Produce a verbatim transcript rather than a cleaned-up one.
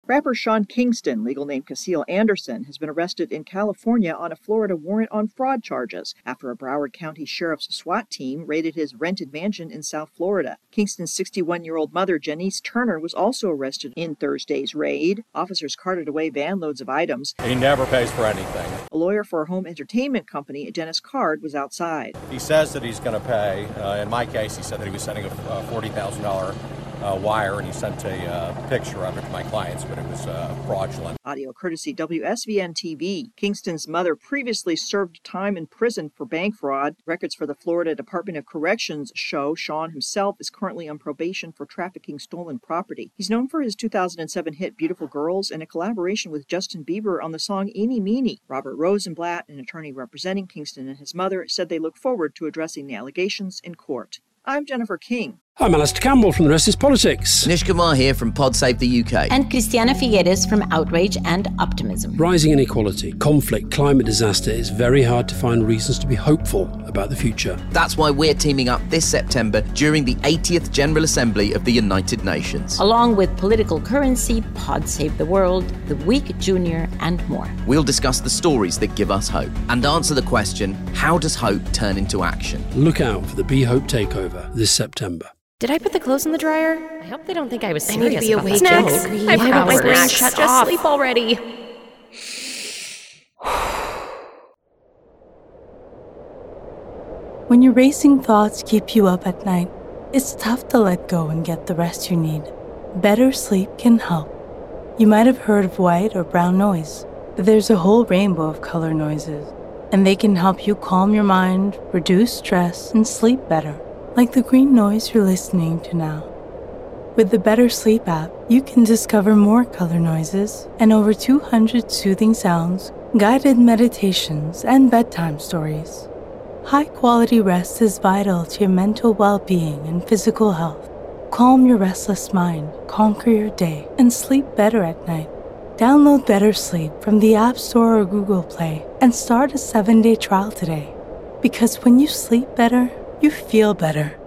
Rapper Sean Kingston, legal name Casil Anderson, has been arrested in California on a Florida warrant on fraud charges after a Broward County Sheriff's SWAT team raided his rented mansion in South Florida. Kingston's sixty-one-year-old mother, Janice Turner, was also arrested in Thursday's raid. Officers carted away van loads of items. He never pays for anything. A lawyer for a home entertainment company, Dennis Card, was outside. He says that he's going to pay. Uh, in my case, he said that he was sending a uh, forty thousand dollars Uh, wire, and he sent a uh, picture of it to my clients, but it was uh, fraudulent. Audio courtesy W S V N T V. Kingston's mother previously served time in prison for bank fraud. Records for the Florida Department of Corrections show Sean himself is currently on probation for trafficking stolen property. He's known for his two thousand seven hit Beautiful Girls and a collaboration with Justin Bieber on the song Eenie Meenie. Robert Rosenblatt, an attorney representing Kingston and his mother, said they look forward to addressing the allegations in court. I'm Jennifer King. I'm Alistair Campbell from The Rest is Politics. Nish Kumar here from Pod Save the U K. And Christiana Figueres from Outrage and Optimism. Rising inequality, conflict, climate disaster, it's very hard to find reasons to be hopeful about the future. That's why we're teaming up this September during the eightieth General Assembly of the United Nations. Along with Political Currency, Pod Save the World, The Week Junior, and more. We'll discuss the stories that give us hope and answer the question, how does hope turn into action? Look out for the Be Hope Takeover this September. Did I put the clothes in the dryer? I hope they don't think I was serious. I need to be about awake. Snacks. I forgot my brain shut Just off. sleep already. When your racing thoughts keep you up at night, it's tough to let go and get the rest you need. Better sleep can help. You might have heard of white or brown noise, but there's a whole rainbow of color noises, and they can help you calm your mind, reduce stress, and sleep better. Like the green noise you're listening to now. With the Better Sleep app, you can discover more color noises and over two hundred soothing sounds, guided meditations, and bedtime stories. High-quality rest is vital to your mental well-being and physical health. Calm your restless mind, conquer your day, and sleep better at night. Download Better Sleep from the App Store or Google Play and start a seven-day trial today. Because when you sleep better, you feel better.